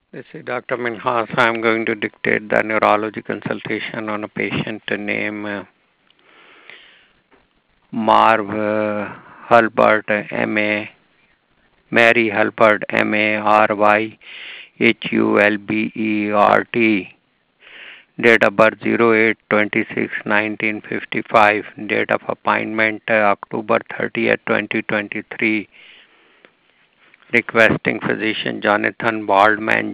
This is Dr. Minhas. I'm going to dictate the neurology consultation on a patient named Marv Hulbert, M.A. Mary Hulbert, Marybert. Date of birth 08/26/1955. Date of appointment October 30th, 2023. Requesting physician Jonathan Waldman,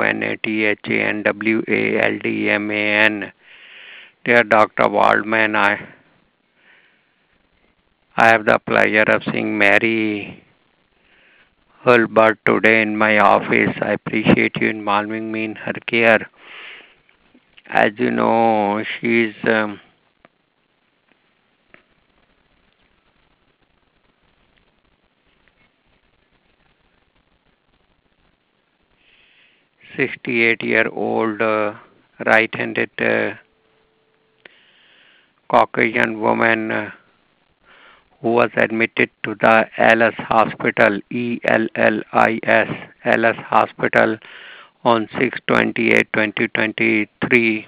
JONATHANWALDMAN. Dear Dr. Waldman, I have the pleasure of seeing Mary Hulbert today in my office. I appreciate you involving me in her care. As you know, she is 68-year-old right-handed Caucasian woman who was admitted to the Ellis Hospital, Ellis Hospital on 6/28/2023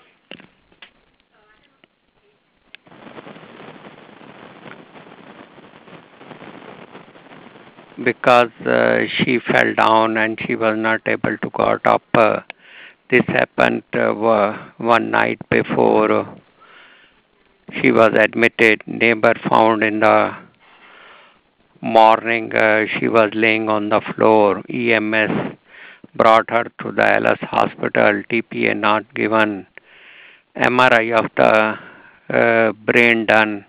because she fell down and she was not able to got up. This happened one night before she was admitted. Neighbor found in the morning she was laying on the floor. EMS brought her to the Ellis Hospital. TPA not given. MRI of the brain done,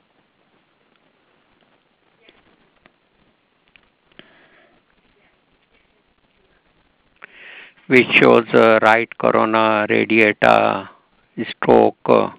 which shows right corona radiata stroke.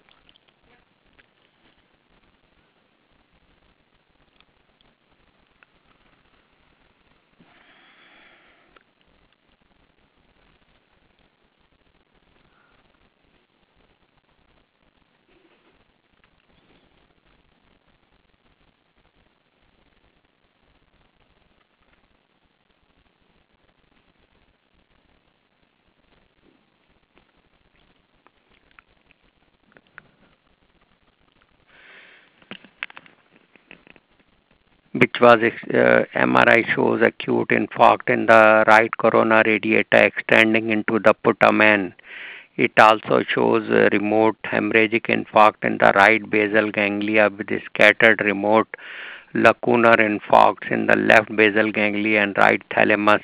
Which was MRI shows acute infarct in the right corona radiata extending into the putamen. It also shows remote hemorrhagic infarct in the right basal ganglia with scattered remote lacunar infarcts in the left basal ganglia and right thalamus.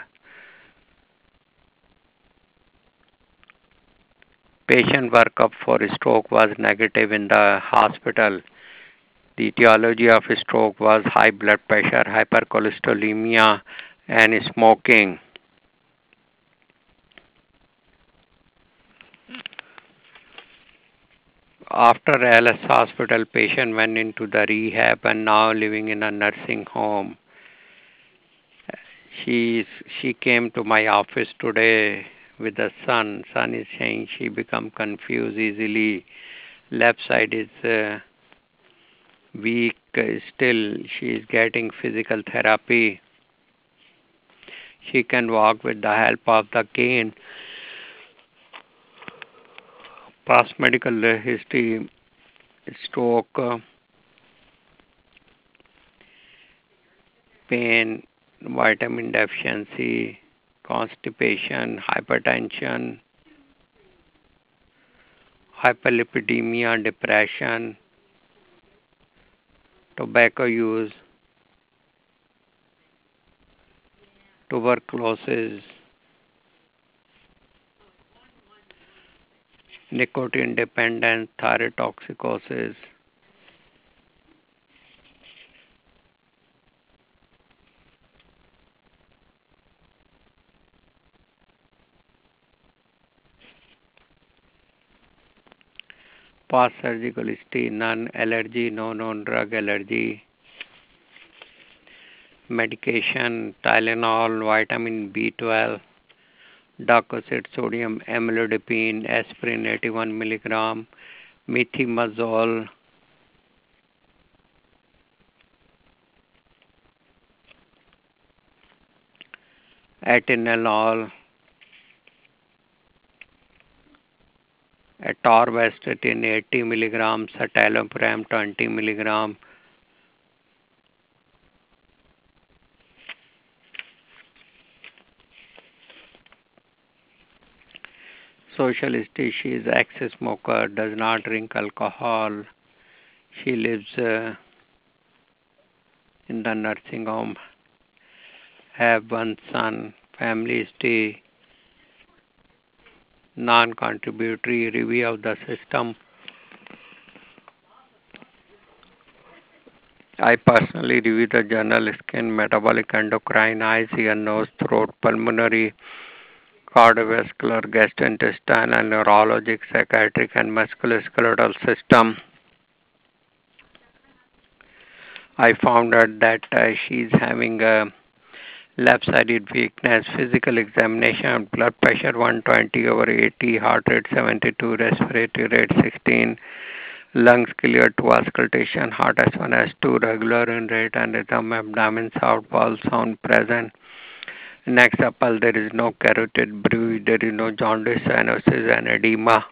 Patient workup for stroke was negative in the hospital. The etiology of stroke was high blood pressure, hypercholesterolemia, and smoking. After Alice Hospital, patient went into the rehab and now living in a nursing home. She came to my office today with the son. Son is saying she become confused easily. Left side is weak. Still, she is getting physical therapy. She can walk with the help of the cane. Past medical history, stroke, pain, vitamin deficiency, constipation, hypertension, hyperlipidemia, depression, tobacco use, tuberculosis, nicotine dependence, thyrotoxicosis, past surgical history, none allergy, no known drug allergy, medication, Tylenol, vitamin B12, Dococet, sodium amlodipine, aspirin 81 milligram, methimazole, atenolol, atorvastatin 80 milligram, citalopram 20 milligram. Social history: she is ex-smoker, does not drink alcohol. She lives in the nursing home, have one son. Family history: non-contributory. Review of the system: I personally review the journal: skin, metabolic, endocrine, eyes, ear, nose, throat, pulmonary, cardiovascular, gastrointestinal, neurologic, psychiatric, and musculoskeletal system. I found out that she's having a left-sided weakness. Physical examination: blood pressure 120 over 80, heart rate 72, respiratory rate 16, lungs clear to auscultation, heart S1, S2, regular in rate and rhythm, abdomen soft, bowel sound present. Next apple, there is no carotid bruit, there is no jaundice, cyanosis, and edema.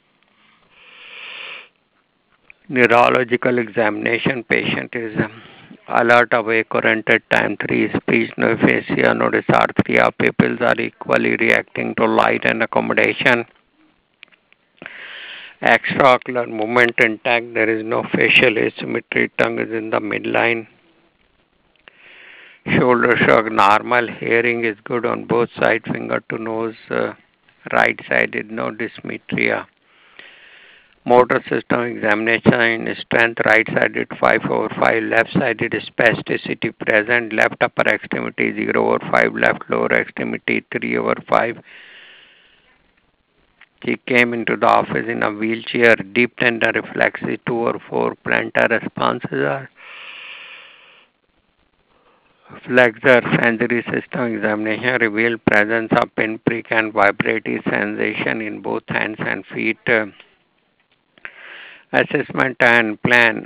Neurological examination: patient is alert, awake, oriented, time 3, speech, no aphasia, no dysarthria, pupils are equally reacting to light and accommodation. Extraocular movement intact, there is no facial asymmetry, tongue is in the midline. Shoulder shrug normal, hearing is good on both sides, finger to nose, right sided, no dysmetria. Motor system examination: strength, right sided 5 over 5, left sided spasticity present, left upper extremity 0 over 5, left lower extremity 3 over 5. She came into the office in a wheelchair, deep tender reflexes 2 or 4, plantar responses are flexor. Sensory system examination revealed presence of pinprick and vibratory sensation in both hands and feet. Assessment and plan: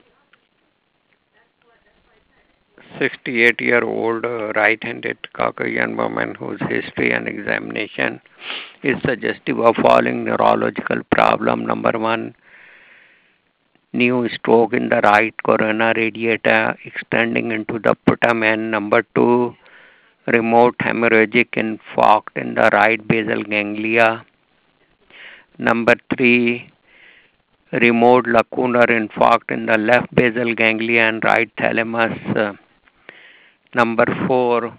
68-year-old right-handed Caucasian woman whose history and examination is suggestive of following neurological problem. Number 1, new stroke in the right corona radiata extending into the putamen. Number 2, remote hemorrhagic infarct in the right basal ganglia. Number 3, remote lacunar infarct in the left basal ganglia and right thalamus. Number 4,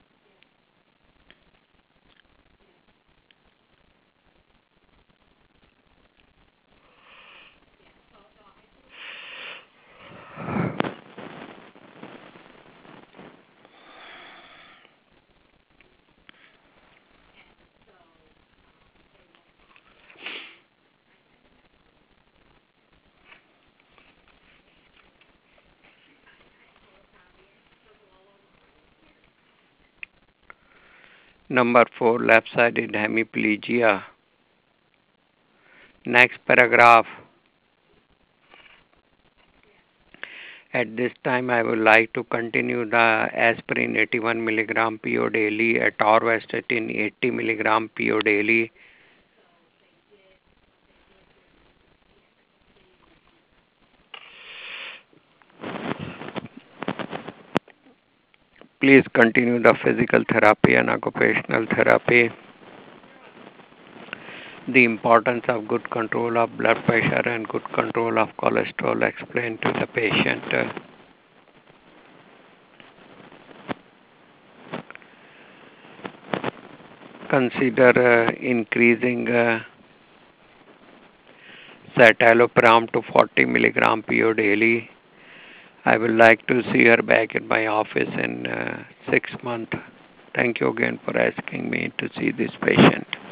left-sided hemiplegia. Next paragraph. At this time, I would like to continue the aspirin 81 milligram PO daily, atorvastatin 80 milligram PO daily. Please continue the physical therapy and occupational therapy. The importance of good control of blood pressure and good control of cholesterol explained to the patient. Consider increasing citalopram to 40 milligram PO daily. I would like to see her back in my office in 6 months. Thank you again for asking me to see this patient.